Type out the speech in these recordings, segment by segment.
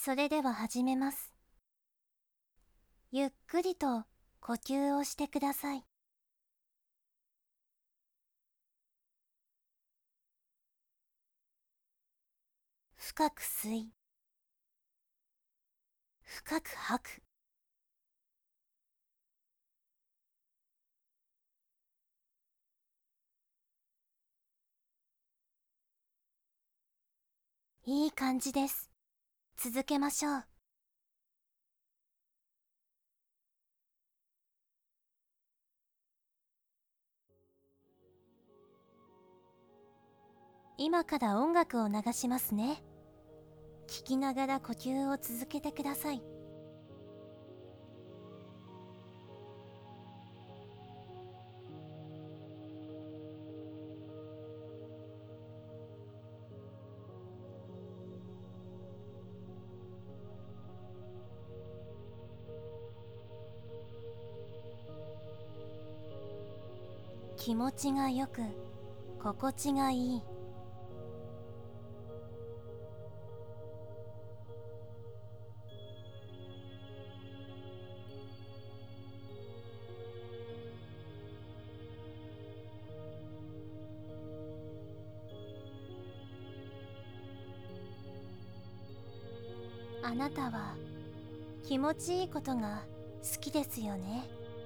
それでは始めます。ゆっくりと呼吸をしてください。深く吸い、深く吐く。いい感じです。続けましょう。今から音楽を流しますね。聞きながら呼吸を続けてください。気持ちがよく、心地がいい。あなたは気持ちいいことが好きですよね。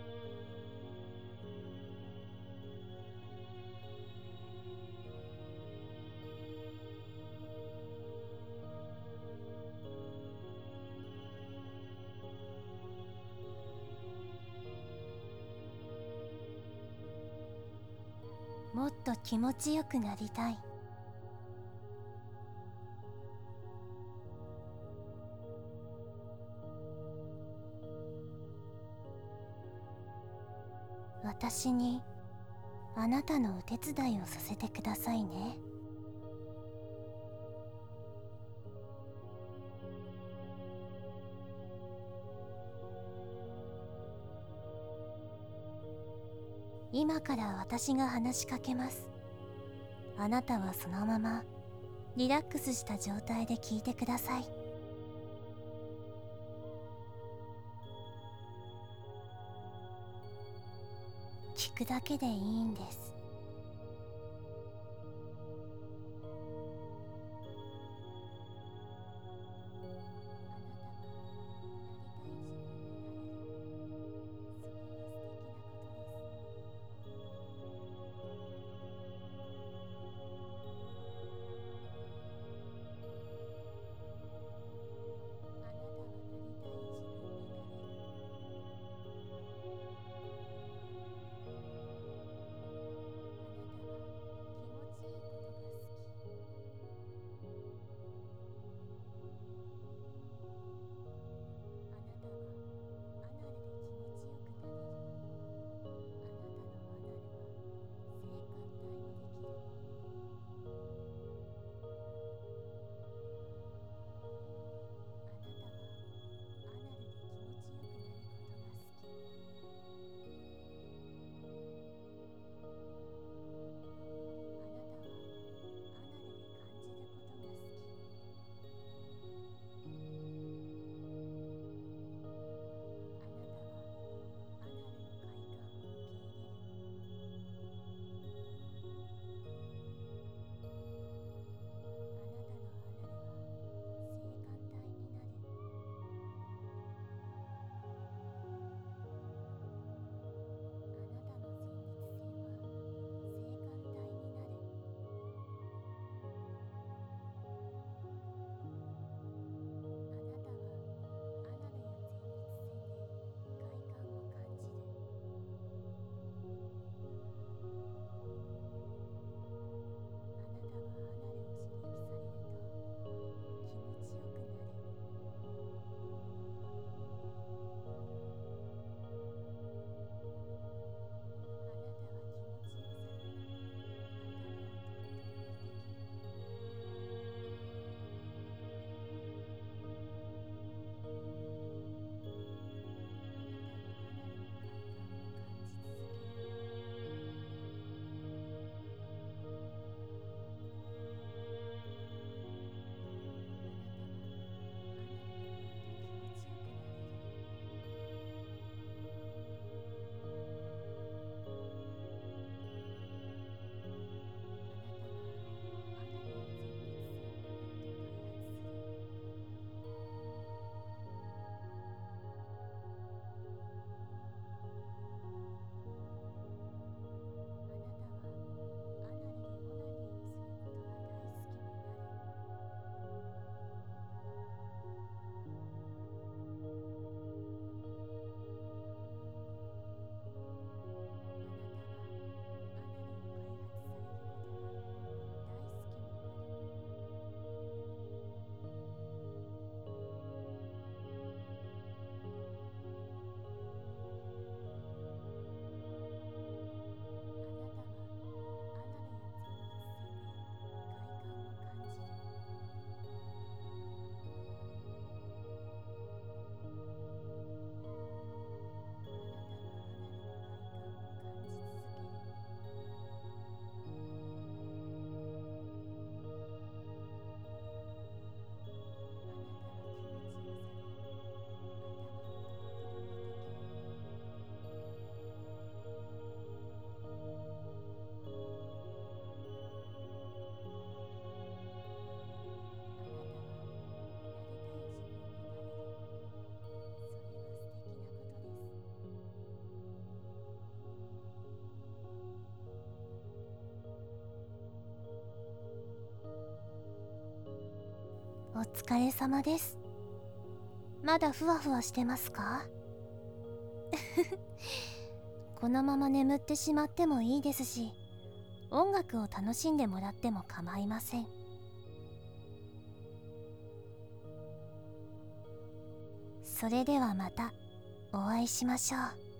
もっと気持ちよくなりたい。私にあなたのお手伝いをさせてくださいね。今から私が話しかけます。あなたはそのままリラックスした状態で聞いてください。聞くだけでいいんです。 疲れ様です。まだふわふわしてますか？このまま眠ってしまってもいいですし、音楽を楽しんでもらっても構いません。それではまたお会いしましょう。